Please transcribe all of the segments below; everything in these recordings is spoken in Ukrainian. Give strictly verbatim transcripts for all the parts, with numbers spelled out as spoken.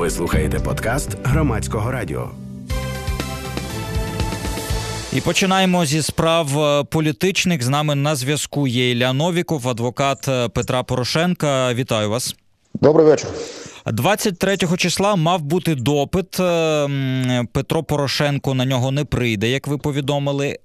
Ви слухаєте подкаст Громадського радіо. І починаємо зі справ політичних. З нами на зв'язку є Ілля Новіков, адвокат Петра Порошенка. Вітаю вас. Добрий вечір. двадцять третього числа мав бути допит. Петро Порошенко на нього не прийде, як ви повідомили.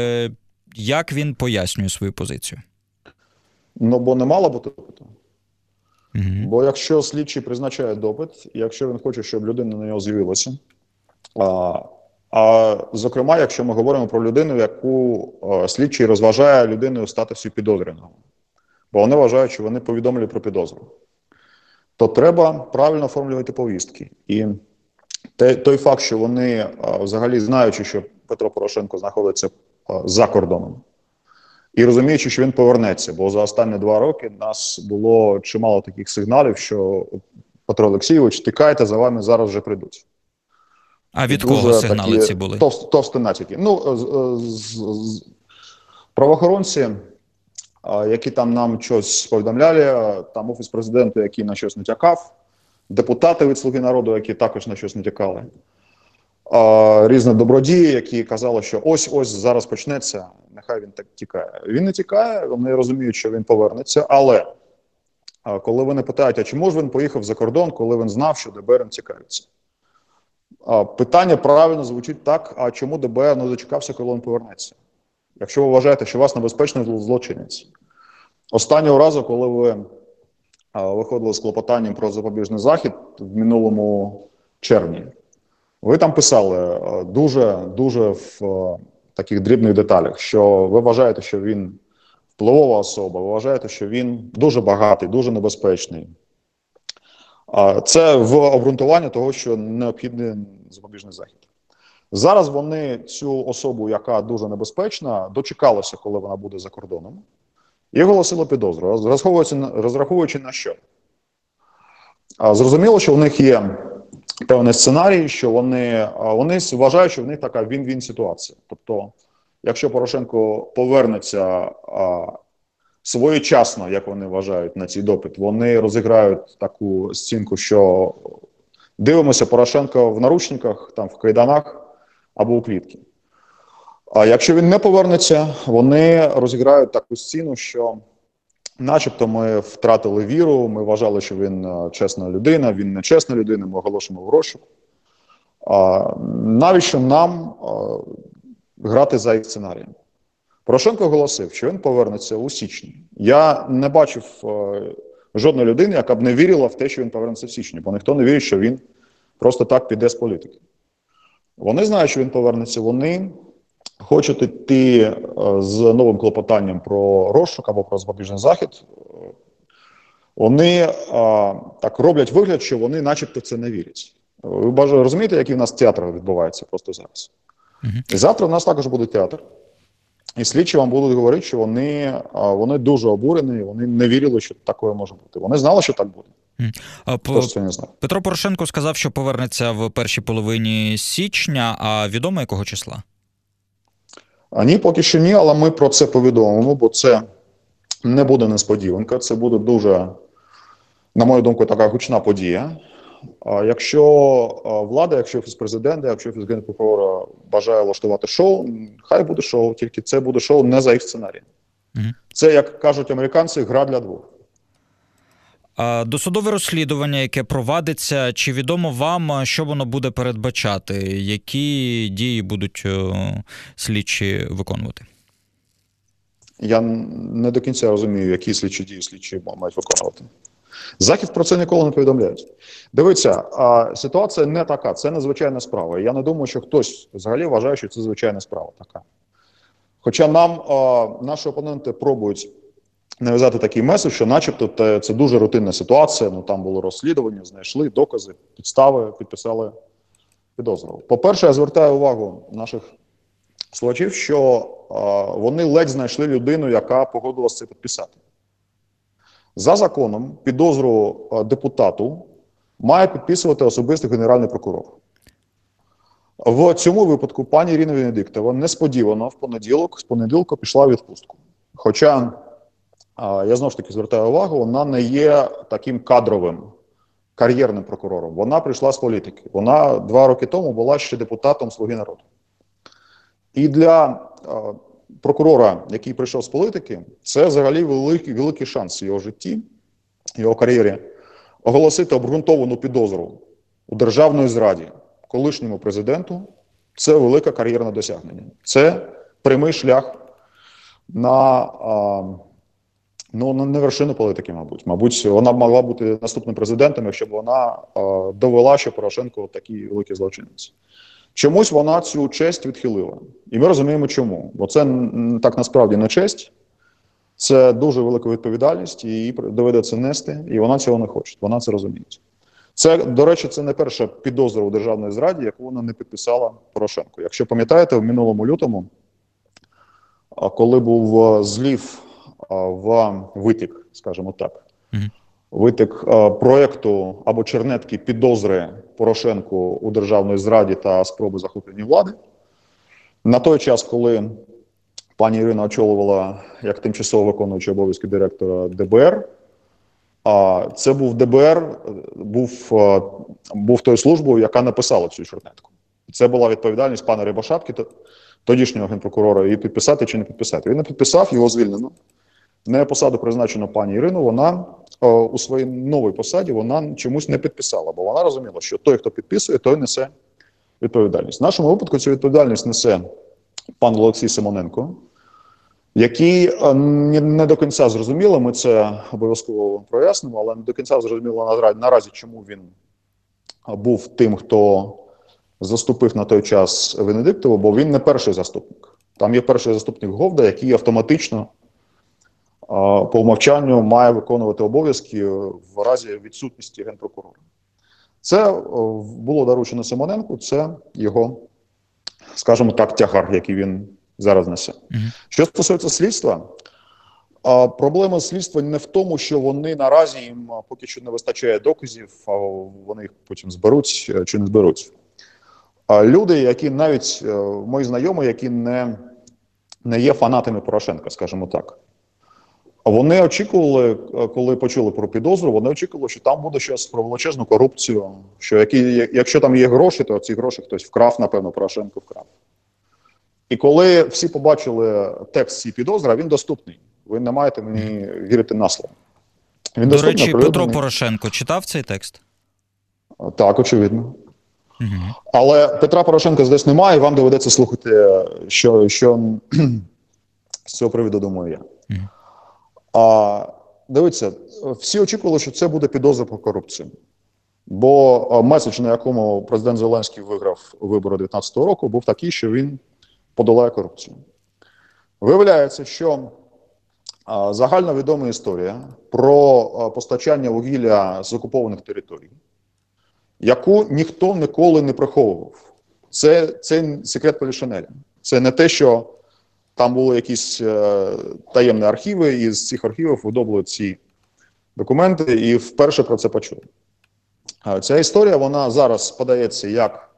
Як він пояснює свою позицію? Ну, бо не мало бути допиту. Угу. Бо якщо слідчий призначає допит, і якщо він хоче, щоб людина на нього з'явилася, а, а зокрема, якщо ми говоримо про людину, яку а, слідчий розважає людиною у статусі підозрюваного, бо вони вважають, що вони повідомили про підозру, то треба правильно оформлювати повістки. І те, той факт, що вони, а, взагалі знаючи, що Петро Порошенко знаходиться а, за кордоном, і розуміючи, що він повернеться, бо за останні два роки в нас було чимало таких сигналів, що Петро Олексійович, тікайте, за вами зараз вже прийдуть. А від кого сигнали ці були? Товст, товсті натяки. Ну, з, з, з, правоохоронці, які там нам щось повідомляли, там Офіс Президента, який на щось натякав, депутати від «Слуги народу», які також на щось натякали, різні добродії, які казали, що ось-ось зараз почнеться, нехай він так тікає. Він не тікає, вони розуміють, що він повернеться, але коли вони питають, а чому ж він поїхав за кордон, коли він знав, що ДБР цікавиться? Питання правильно звучить так, а чому ДБР не дочекався, коли він повернеться? Якщо ви вважаєте, що у вас небезпечний злочинець. Останнього разу, коли ви виходили з клопотанням про запобіжний захід в минулому червні, ви там писали дуже-дуже в таких дрібних деталях, що ви вважаєте, що він впливова особа, ви вважаєте, що він дуже багатий, дуже небезпечний. Це в обґрунтуванні того, що необхідний запобіжний захід. Зараз вони цю особу, яка дуже небезпечна, дочекалися, коли вона буде за кордоном, і оголосили підозру, розраховуючи на, розраховуючи на що. Зрозуміло, що у них є певний сценарій, що вони, вони вважають, що в них така він-він ситуація. Тобто, якщо Порошенко повернеться а, своєчасно, як вони вважають, на цей допит, вони розіграють таку сценку, що дивимося Порошенко в наручниках, там, в кайданах або у клітці. А якщо він не повернеться, вони розіграють таку сцену, що начебто ми втратили віру, ми вважали, що він чесна людина, він не чесна людина, ми оголошуємо в розшук. А навіщо нам а, грати за їх сценарієм? Порошенко оголосив, що він повернеться у січні. Я не бачив а, жодної людини, яка б не вірила в те, що він повернеться в січні, бо ніхто не вірить, що він просто так піде з політики. Вони знають, що він повернеться, вони хочуть йти з новим клопотанням про розшук або про запобіжний захід, вони а, так роблять вигляд, що вони начебто це не вірять. Ви розумієте, який в нас театр відбувається просто зараз? Uh-huh. І завтра в нас також буде театр. І слідчі вам будуть говорити, що вони, а, вони дуже обурені, вони не вірили, що таке може бути. Вони знали, що так буде. Uh-huh. По... Це не знає. Петро Порошенко сказав, що повернеться в першій половині січня, а відомо якого числа? А ні, поки що ні, але ми про це повідомимо, бо це не буде несподіванка, це буде дуже, на мою думку, така гучна подія. А якщо влада, якщо Офіс Президента, якщо Офіс Генпрокурора бажає влаштувати шоу, хай буде шоу, тільки це буде шоу не за їх сценарієм. Угу. Це, як кажуть американці, гра для двох. Досудове розслідування, яке провадиться, чи відомо вам, що воно буде передбачати? Які дії будуть слідчі виконувати? Я не до кінця розумію, які слідчі дії слідчі мають виконувати. Захід про це ніколи не повідомляють. Дивіться, ситуація не така, це незвичайна справа. Я не думаю, що хтось взагалі вважає, що це звичайна справа така. Хоча нам, наші опоненти пробують нав'язати такий меседж, що начебто це дуже рутинна ситуація, ну там було розслідування, знайшли докази, підстави, підписали підозру. По-перше, я звертаю увагу наших слухачів, що а, вони ледь знайшли людину, яка погодилася це підписати. За законом підозру а, депутату має підписувати особисто Генеральний прокурор. В цьому випадку пані Ірина Венедиктова несподівано в понеділок, з понеділка пішла у відпустку. Хоча, я знову ж таки звертаю увагу, вона не є таким кадровим кар'єрним прокурором. Вона прийшла з політики. Вона два роки тому була ще депутатом «Слуги народу». І для е, прокурора, який прийшов з політики, це взагалі великий, великий шанс в його житті, в його кар'єрі, оголосити обґрунтовану підозру у державної зраді колишньому президенту. Це велике кар'єрне досягнення. Це прямий шлях на, а, ну, на вершину політики, мабуть. Мабуть, вона б могла бути наступним президентом, якщо б вона а, довела, що Порошенко такий великий злочинець. Чомусь вона цю честь відхилила. І ми розуміємо, чому. Бо це так насправді не честь, це дуже велика відповідальність, і їй доведеться нести, і вона цього не хоче, вона це розуміє. Це, до речі, це не перша підозра у державній зраді, яку вона не підписала Порошенку. Якщо пам'ятаєте, в минулому лютому, коли був злів в витік, скажімо так, mm-hmm. витік проєкту або чернетки підозри Порошенку у державній зраді та спроби захоплення влади, на той час, коли пані Ірина очолювала як тимчасово виконуючий обов'язки директора ДБР, а це був ДБР, був, був тою службою, яка написала цю чернетку. Це була відповідальність пана Рябошапки, тодішнього генпрокурора, її підписати чи не підписати. Він не підписав, його звільнено. На посаду призначено пані Ірину, вона у своїй новій посаді вона чомусь не підписала, бо вона розуміла, що той, хто підписує, той несе відповідальність. В нашому випадку цю відповідальність несе пан Олексій Симоненко, який не до кінця зрозуміло, ми це обов'язково прояснимо, але не до кінця зрозуміло наразі, чому він був тим, хто заступив на той час Венедиктову, бо він не перший заступник. Там є перший заступник Говда, який автоматично по умовчанню має виконувати обов'язки в разі відсутності генпрокурора. Це було доручено Симоненку, це його, скажімо так, тягар, який він зараз несе. Mm-hmm. Що стосується слідства, а, проблема слідства не в тому, що вони наразі їм поки що не вистачає доказів, а вони їх потім зберуть чи не зберуть. А люди, які навіть, мої знайомі, які не, не є фанатами Порошенка, скажімо так, вони очікували, коли почули про підозру, вони очікували, що там буде щось про величезну корупцію, що які, якщо там є гроші, то ці гроші хтось вкрав, напевно, Порошенко вкрав. І коли всі побачили текст цієї підозри, він доступний. Ви не маєте мені вірити на слово. Він До речі, Петро Порошенко читав цей текст? Так, очевидно. Угу. Але Петра Порошенка здесь немає, і вам доведеться слухати, що, що з цього приводу думаю я. Угу. А, дивіться, всі очікували, що це буде підозра по корупції. Бо меседж, на якому президент Зеленський виграв вибори дев'ятнадцятого року, був такий, що він подолає корупцію. Виявляється, що а, загальновідома історія про а, постачання вугілля з окупованих територій, яку ніхто ніколи не приховував. Це, це секрет Полішинеля. Це не те, що там були якісь е, таємні архіви, і з цих архівів видобули ці документи, і вперше про це почули. А, ця історія, вона зараз подається як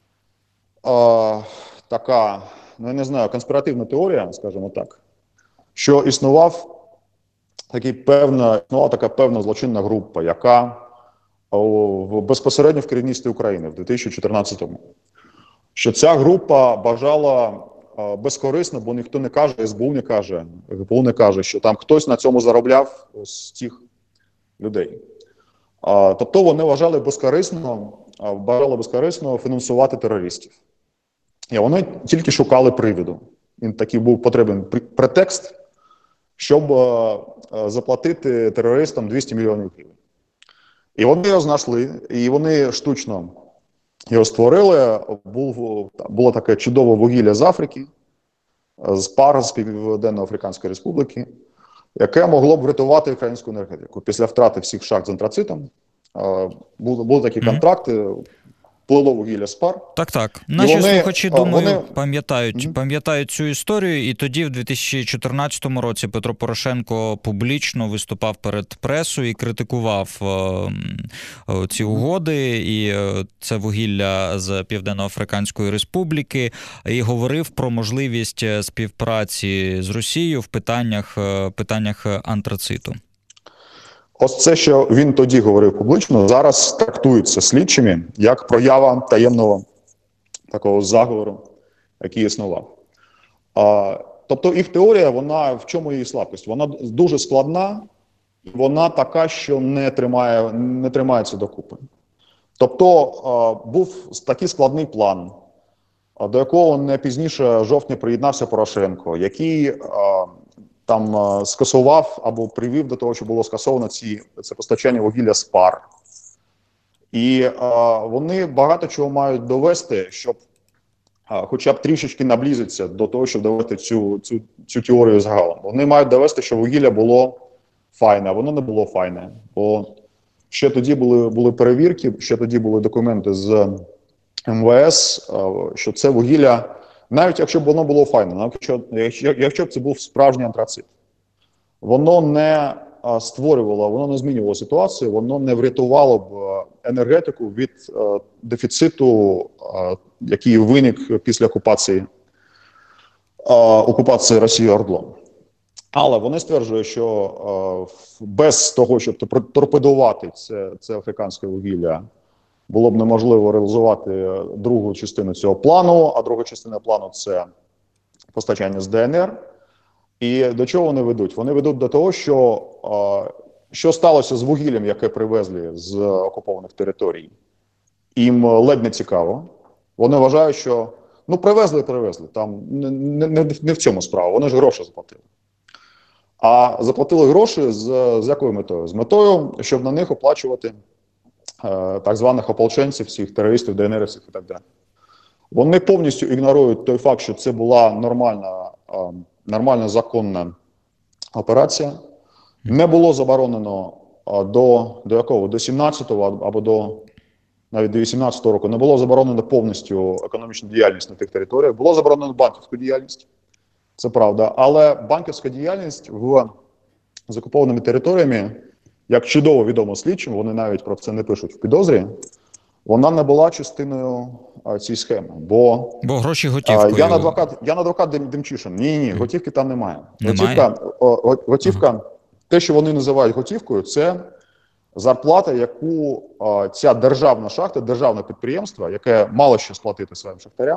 е, така, ну я не знаю, конспіративна теорія, скажімо так, що існував такий певна, існувала така певна злочинна група, яка о, безпосередньо в керівництві України в дві тисячі чотирнадцятому. Що ця група бажала о, безкорисно, бо ніхто не каже, ес бе у не каже, ге пе у не каже, що там хтось на цьому заробляв з цих людей. А, тобто вони вважали безкорисно, бажали безкорисно фінансувати терористів. І вони тільки шукали приводу. Він такий був потрібен претекст, щоб е, заплатити терористам двісті мільйонів гривень. І вони його знайшли, і вони штучно його створили. Був, було таке чудове вугілля з Африки, з пар з Південно-Африканської Республіки, яке могло б врятувати українську енергетику. Після втрати всіх шахт з антрацитом е, були, були такі mm-hmm. контракти, плило вугілля з пар. Так, так. Наші вони, слухачі, думаю, вони... пам'ятають, mm-hmm. пам'ятають цю історію. І тоді, в дві тисячі чотирнадцятому році, Петро Порошенко публічно виступав перед пресою і критикував е, е, ці угоди, і е, це вугілля з Південно-Африканської Республіки, і говорив про можливість співпраці з Росією в питаннях, е, питаннях антрациту. Ось це, що він тоді говорив публічно, зараз трактується слідчими як проява таємного такого заговору, який існував. А, тобто їх теорія, вона в чому її слабкість? Вона дуже складна, вона така, що не тримає, не тримається докупи. Тобто а, був такий складний план, а, до якого не пізніше жовтня приєднався Порошенко, який а, там а, скасував або привів до того, що було скасовано ці, це постачання вугілля з пар. І а, вони багато чого мають довести, щоб а, хоча б трішечки наблизитися до того, щоб довести цю, цю, цю теорію загалом. Вони мають довести, що вугілля було файне, а воно не було файне. Бо ще тоді були, були перевірки, ще тоді були документи з ем ве ес, що це вугілля, навіть якщо б воно було файне, навіть якщо, якщо, якщо б це був справжній антрацит, воно не створювало, воно не змінювало ситуацію, воно не врятувало б енергетику від е, дефіциту, е, який виник після окупації, е, окупації Росії Ордлом. Але вони стверджують, що е, без того, щоб торпедувати це, це африканське вугілля, було б неможливо реалізувати другу частину цього плану, а друга частина плану – це постачання з де ен ер. І до чого вони ведуть? Вони ведуть до того, що, е, що сталося з вугіллям, яке привезли з окупованих територій. Їм ледь не цікаво. Вони вважають, що ну привезли, привезли, там не, не, не в цьому справа, вони ж гроші заплатили. А заплатили гроші з, з якою метою? З метою, щоб на них оплачувати е, так званих ополченців, всіх терористів, де ен ерівців і так далі. Вони повністю ігнорують той факт, що це була нормальна, е, нормальна законна операція. Не було заборонено е, до, до якого? До сімнадцятого або до навіть до вісімнадцятого року не було заборонено повністю економічну діяльність на тих територіях. Було заборонено банківську діяльність. Це правда, але банківська діяльність в з окупованими територіями, як чудово відомо слідчим, вони навіть про це не пишуть в підозрі, вона не була частиною а, цієї схеми. Бо, бо гроші готівкою. А, я не адвокат, я не адвокат Дем, Демчишин. Ні, ні, готівки там немає. Немає? Готівка, о, готівка ага. Те, що вони називають готівкою, це зарплата, яку а, ця державна шахта, державне підприємство, яке мало що сплатити своїм шахтарям,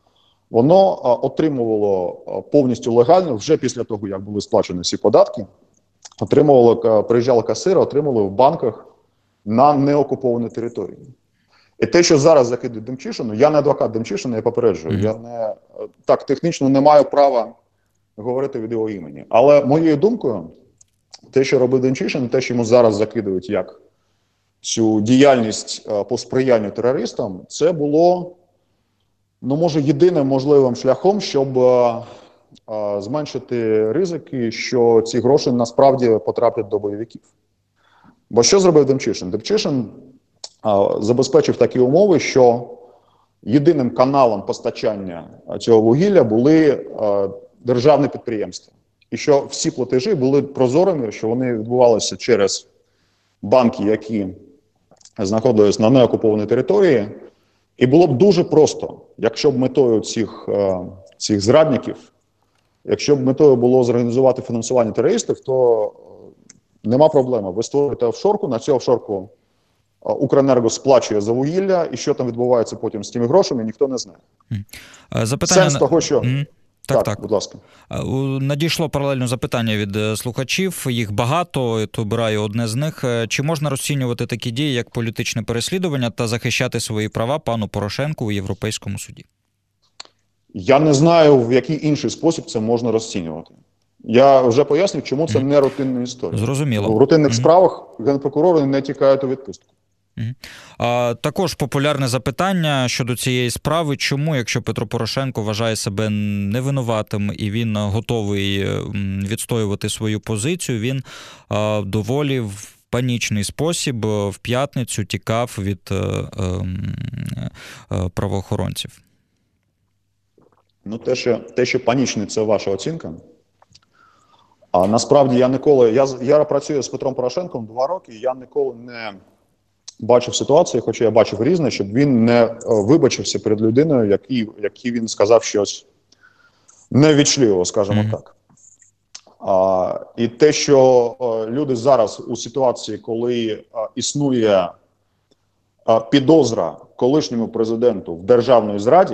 воно а, отримувало а, повністю легально, вже після того, як були сплачені всі податки, отримувало, а, приїжджали касири, отримували в банках на неокупованій території. І те, що зараз закидують Демчишину, я не адвокат Демчишина, я попереджую, mm-hmm. я не, так технічно не маю права говорити від його імені. Але моєю думкою, те, що робив Демчишин, те, що йому зараз закидують як цю діяльність а, по сприянню терористам, це було, ну, може, єдиним можливим шляхом, щоб а, а, зменшити ризики, що ці гроші насправді потраплять до бойовиків. Бо що зробив Демчишин? Демчишин а, забезпечив такі умови, що єдиним каналом постачання цього вугілля були а, державні підприємства. І що всі платежі були прозорими, що вони відбувалися через банки, які знаходились на неокупованій території. І було б дуже просто, якщо б метою цих, е, цих зрадників, якщо б метою було зорганізувати фінансування терористів, то нема проблеми. Ви створюєте офшорку, на цю офшорку е, Укренерго сплачує за вугілля, і що там відбувається потім з тими грошами, ніхто не знає. Запитання... Сенс того, що... Mm. Так, так, так, будь ласка. Надійшло паралельно запитання від слухачів, їх багато, то обираю одне з них. Чи можна розцінювати такі дії, як політичне переслідування та захищати свої права пану Порошенку у Європейському суді? Я не знаю, в який інший спосіб це можна розцінювати. Я вже пояснив, чому це mm. не рутинна історія. Зрозуміло. В рутинних mm. справах генпрокурори не тікають у відпустку. А, також популярне запитання щодо цієї справи. Чому, якщо Петро Порошенко вважає себе невинуватим і він готовий відстоювати свою позицію, він а, доволі в панічний спосіб в п'ятницю тікав від а, а, правоохоронців? Ну, те, що, те, що панічний – це ваша оцінка. А насправді я ніколи... Я, я працюю з Петром Порошенком два роки, і я ніколи не... бачив ситуацію, хоча я бачив різне, щоб він не вибачився перед людиною, який, який він сказав щось неввічливо, скажімо mm-hmm. так. А, і те, що а, люди зараз у ситуації, коли а, існує а, підозра колишньому президенту в державній зраді,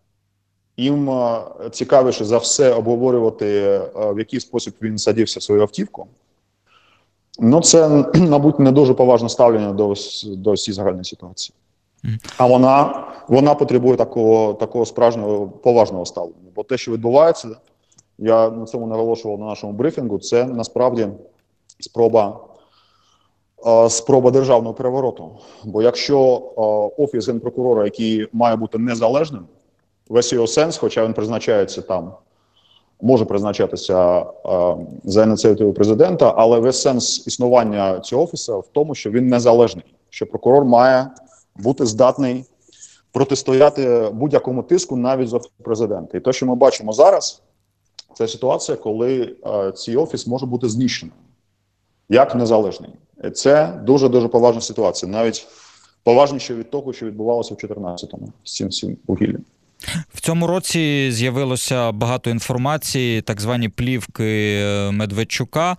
їм а, цікавіше за все обговорювати, а, в який спосіб він садився в свою автівку. Ну, це, мабуть, не дуже поважне ставлення до, до всієї загальної ситуації. А вона, вона потребує такого, такого справжнього поважного ставлення. Бо те, що відбувається, я на цьому наголошував на нашому брифінгу, це насправді спроба, е, спроба державного перевороту. Бо якщо е, Офіс Генпрокурора, який має бути незалежним, весь його сенс, хоча він призначається там, може призначатися е, за ініціативою президента, але весь сенс існування цього офісу в тому, що він незалежний, що прокурор має бути здатний протистояти будь-якому тиску навіть з офісу президента. І те, що ми бачимо зараз, це ситуація, коли е, цей офіс може бути знищений як незалежний. І це дуже-дуже поважна ситуація, навіть поважніше від того, що відбувалося в чотирнадцятому з цим всім вугіллям. В цьому році з'явилося багато інформації, так звані плівки Медведчука.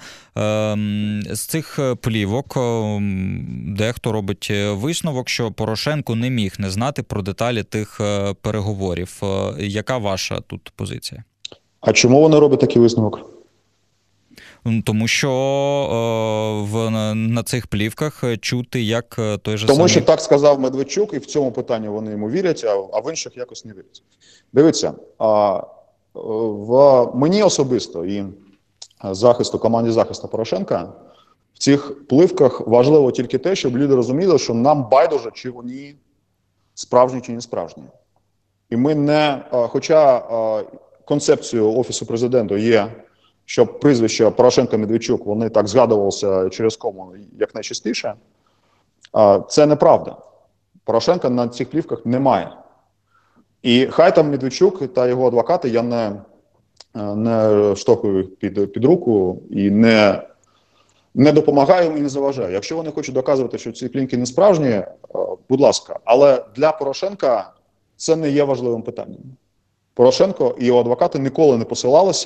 З цих плівок дехто робить висновок, що Порошенко не міг не знати про деталі тих переговорів. Яка ваша тут позиція? А чому вони роблять такий висновок? Тому що е, в, на цих плівках чути, як той же Тому самий... що так сказав Медведчук, і в цьому питанні вони йому вірять, а, а в інших якось не вірять. Дивіться, а, в мені особисто і захисту, команді захисту Порошенка в цих пливках важливо тільки те, щоб люди розуміли, що нам байдуже, чи вони справжні, чи не справжні. І ми не, а, хоча а, концепцією Офісу Президента є, щоб прізвища Порошенко-Медведчук, вони так згадувалися через кому якнайчастіше, це неправда. Порошенка на цих плівках немає. І хай там Медведчук та його адвокати, я не, не штовхую під, під руку і не, не допомагаю їм і не заважаю. Якщо вони хочуть доказувати, що ці плівки не справжні, будь ласка. Але для Порошенка це не є важливим питанням. Порошенко і його адвокати ніколи не посилалися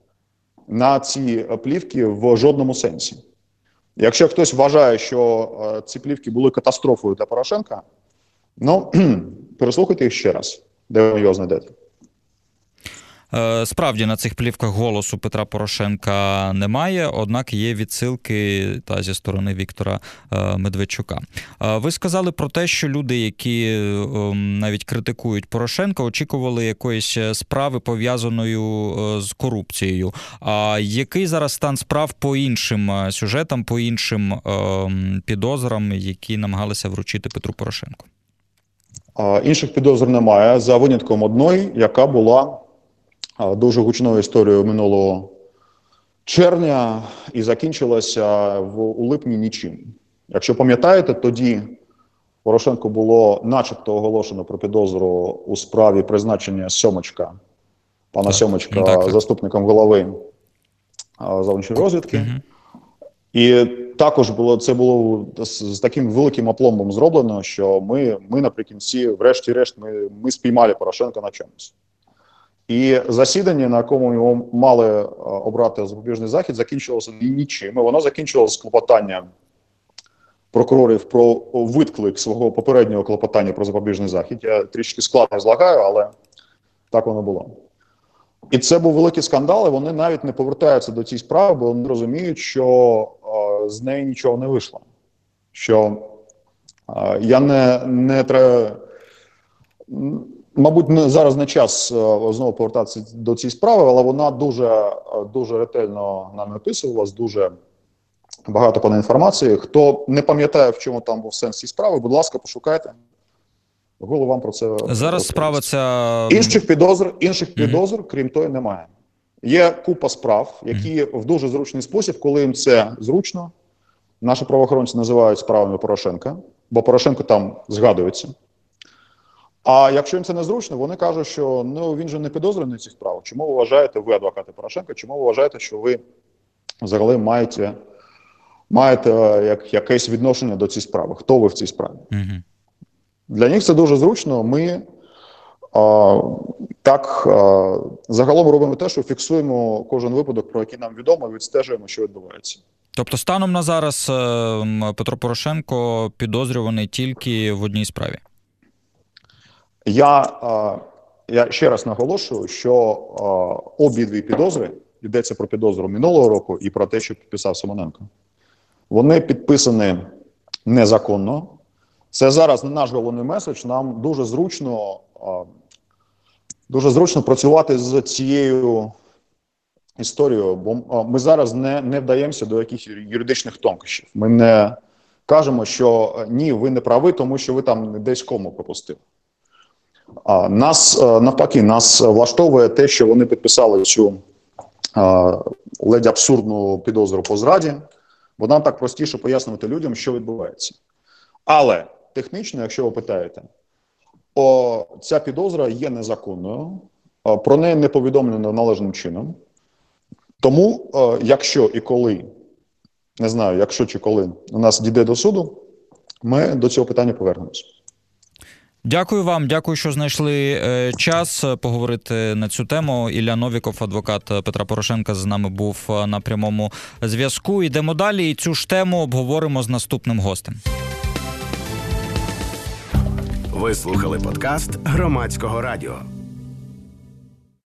на ці плівки в жодному сенсі. Якщо хтось вважає, що е, ці плівки були катастрофою для Порошенка, ну, переслухайте їх ще раз, де ви його знайдете. Справді, на цих плівках голосу Петра Порошенка немає, однак є відсилки та зі сторони Віктора Медведчука. Ви сказали про те, що люди, які навіть критикують Порошенка, очікували якоїсь справи, пов'язаної з корупцією. А який зараз стан справ по іншим сюжетам, по іншим підозрам, які намагалися вручити Петру Порошенку? Інших підозр немає, за винятком одної, яка була дуже гучною історією минулого червня і закінчилася в, у липні нічим. Якщо пам'ятаєте, тоді Порошенку було начебто оголошено про підозру у справі призначення Сьомочка, пана так, Сьомочка, так, так. заступником голови зовнішньої розвідки. Угу. І також було, це було з, з таким великим опломбом зроблено, що ми, ми наприкінці, врешті-решт, ми, ми спіймали Порошенка на чомусь. І засідання, на якому його мали обрати запобіжний захід, закінчилося нічим. Воно закінчилося з клопотанням прокурорів про відклик свого попереднього клопотання про запобіжний захід. Я трішки складно злагаю, але так воно було. І це був великий скандал, і вони навіть не повертаються до цієї справи, бо вони розуміють, що е, з неї нічого не вийшло. Що е, я не, не треба... Мабуть, не, зараз не час uh, знову повертатися до цієї справи, але вона дуже, uh, дуже ретельно нам описувалась, дуже багато пане інформації. Хто не пам'ятає, в чому там був сенс цієї справи, будь ласка, пошукайте. Google вам про це... Зараз справа ця... Інших підозр, інших підозр, mm-hmm. крім того, немає. Є купа справ, які mm-hmm. в дуже зручний спосіб, коли їм це зручно, наші правоохоронці називають справами Порошенка, бо Порошенко там згадується. А якщо їм це незручно, вони кажуть, що ну він же не підозрюваний в цих справах. Чому ви вважаєте, ви адвокати Порошенка, чому ви вважаєте, що ви взагалі маєте, маєте як, якесь відношення до цієї справи? Хто ви в цій справі? Mm-hmm. Для них це дуже зручно. Ми а, так, а, загалом робимо те, що фіксуємо кожен випадок, про який нам відомо, і відстежуємо, що відбувається. Тобто станом на зараз Петро Порошенко підозрюваний тільки в одній справі? Я, я ще раз наголошую, що обидві підозри, йдеться про підозру минулого року і про те, що підписав Симоненко, вони підписані незаконно. Це зараз не наш головний меседж, нам дуже зручно, дуже зручно працювати з цією історією, бо ми зараз не, не вдаємося до якихось юридичних тонкощів. Ми не кажемо, що ні, ви не праві, тому що ви там десь кому пропустили. А нас, навпаки, нас влаштовує те, що вони підписали цю а, ледь абсурдну підозру по зраді, бо нам так простіше пояснювати людям, що відбувається. Але технічно, якщо ви питаєте, о, ця підозра є незаконною, о, про неї не повідомлено належним чином. Тому, о, якщо і коли, не знаю, якщо чи коли у нас дійде до суду, ми до цього питання повернемось. Дякую вам, дякую, що знайшли е, час поговорити на цю тему. Ілля Новіков, адвокат Петра Порошенка, з нами був на прямому зв'язку. Йдемо далі і цю ж тему обговоримо з наступним гостем. Ви слухали подкаст Громадського радіо.